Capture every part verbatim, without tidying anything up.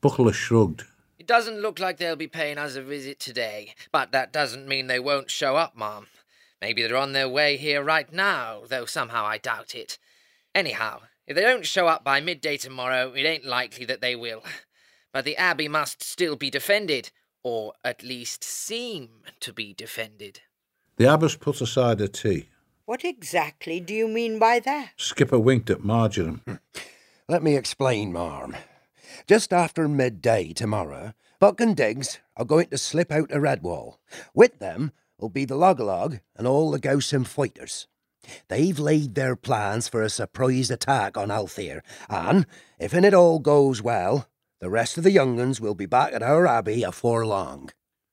Buckler shrugged. It doesn't look like they'll be paying us a visit today, but that doesn't mean they won't show up, Mom. Maybe they're on their way here right now, though somehow I doubt it. Anyhow, if they don't show up by midday tomorrow, it ain't likely that they will. But the Abbey must still be defended, or at least seem to be defended. The Abbess put aside her tea. What exactly do you mean by that? Skipper winked at Marjoram. Let me explain, Marm. Just after midday tomorrow, Buck and Diggs are going to slip out of Redwall. With them will be the Log-a-Log and all the Gaussum fighters. They've laid their plans for a surprise attack on Althir, and if it all goes well, the rest of the young uns will be back at our abbey afore long.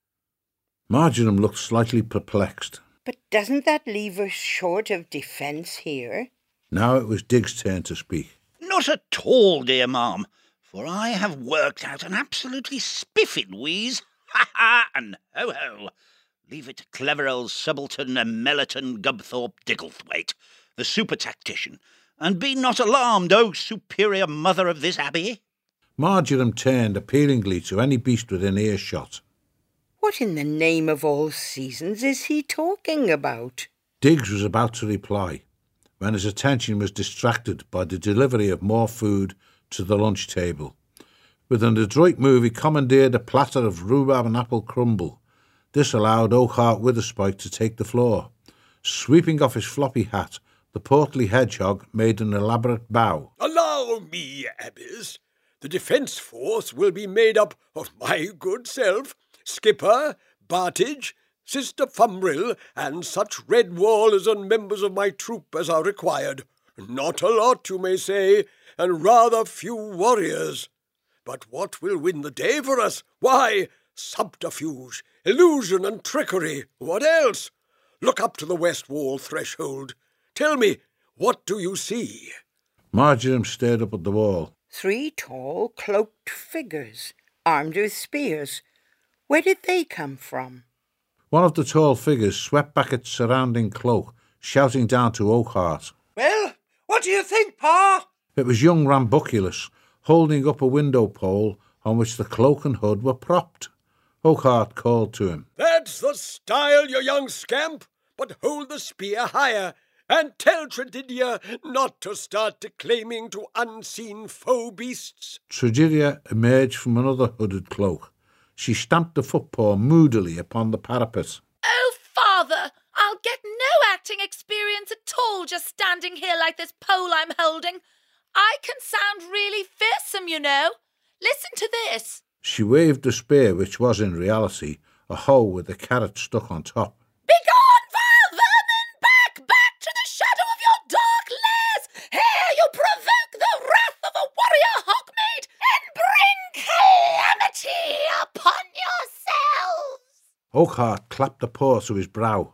Marjoram looked slightly perplexed. But doesn't that leave us short of defence here? Now it was Diggs' turn to speak. Not at all, dear Ma'am, for I have worked out an absolutely spiffing wheeze. Ha-ha and ho-ho. Leave it to clever old subaltern Mellerton Gubthorpe Digglethwaite, the super-tactician, and be not alarmed, O superior mother of this abbey. Marjoram turned appealingly to any beast within earshot. What in the name of all seasons is he talking about? Diggs was about to reply, when his attention was distracted by the delivery of more food to the lunch table. With an adroit move, he commandeered a platter of rhubarb and apple crumble. This allowed Oakhart Witherspike to take the floor. Sweeping off his floppy hat, the portly hedgehog made an elaborate bow. Allow me, Abbess. The defence force will be made up of my good self, Skipper, Bartage, Sister Fumbrill, and such Redwallers and members of my troop as are required. Not a lot, you may say, and rather few warriors. But what will win the day for us? Why, subterfuge, illusion and trickery. What else? Look up to the west wall threshold. Tell me, what do you see? Marjoram stared up at the wall. Three tall, cloaked figures, armed with spears. Where did they come from? One of the tall figures swept back its surrounding cloak, shouting down to Oakhart. Well, what do you think, Pa? It was young Rambuculus, holding up a window pole on which the cloak and hood were propped. Oakhart called to him. That's the style, you young scamp, but hold the spear higher, and tell Tredidia not to start declaiming to unseen foe beasts. Tredidia emerged from another hooded cloak. She stamped a footpaw moodily upon the parapet. Oh, Father, I'll get no acting experience at all just standing here like this pole I'm holding. I can sound really fearsome, you know. Listen to this. She waved the spear, which was in reality a hoe with a carrot stuck on top. Begone, vile vermin! Back, back to the shadow of your dark lairs! Here you provoke the wrath of a warrior Hogmaid and bring calamity upon yourselves! Oakhart clapped a paw to his brow.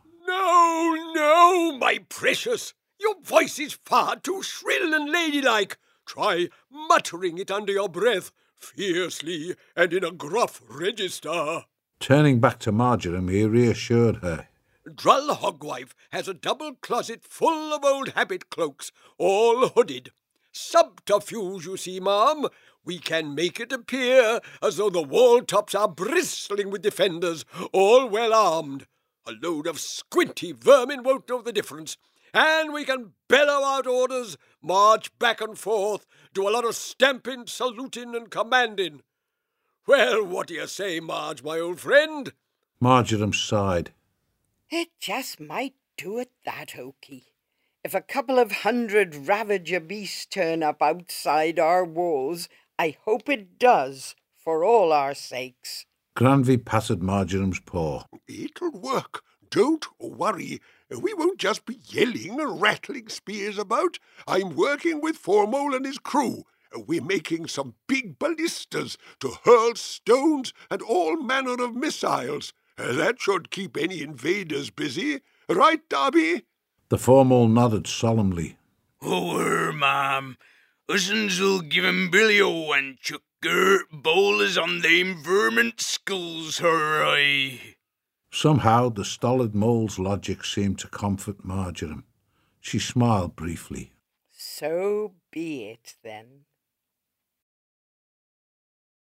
No, no, my precious. Your voice is far too shrill and ladylike. Try muttering it under your breath, fiercely and in a gruff register. Turning back to Marjoram, he reassured her. Drull Hogwife has a double closet full of old habit cloaks, all hooded. Subterfuge, you see, ma'am. We can make it appear as though the wall tops are bristling with defenders, all well armed. A load of squinty vermin won't know the difference. And we can bellow out orders, march back and forth, do a lot of stamping, saluting and commanding. Well, what do you say, Marge, my old friend? Marjoram sighed. It just might do it that, Oakie. If a couple of hundred Ravager beasts turn up outside our walls, I hope it does, for all our sakes. Granvy patted Marjoram's paw. It'll work. Don't worry. We won't just be yelling and rattling spears about. I'm working with Formol and his crew. We're making some big ballistas to hurl stones and all manner of missiles. That should keep any invaders busy. Right, Darby? The Formol nodded solemnly. Oh, ma'am. Us'uns'll give him billio and chuck girt bowlers on them vermint skulls, hurray. Somehow the stolid mole's logic seemed to comfort Marjoram. She smiled briefly. So be it, then.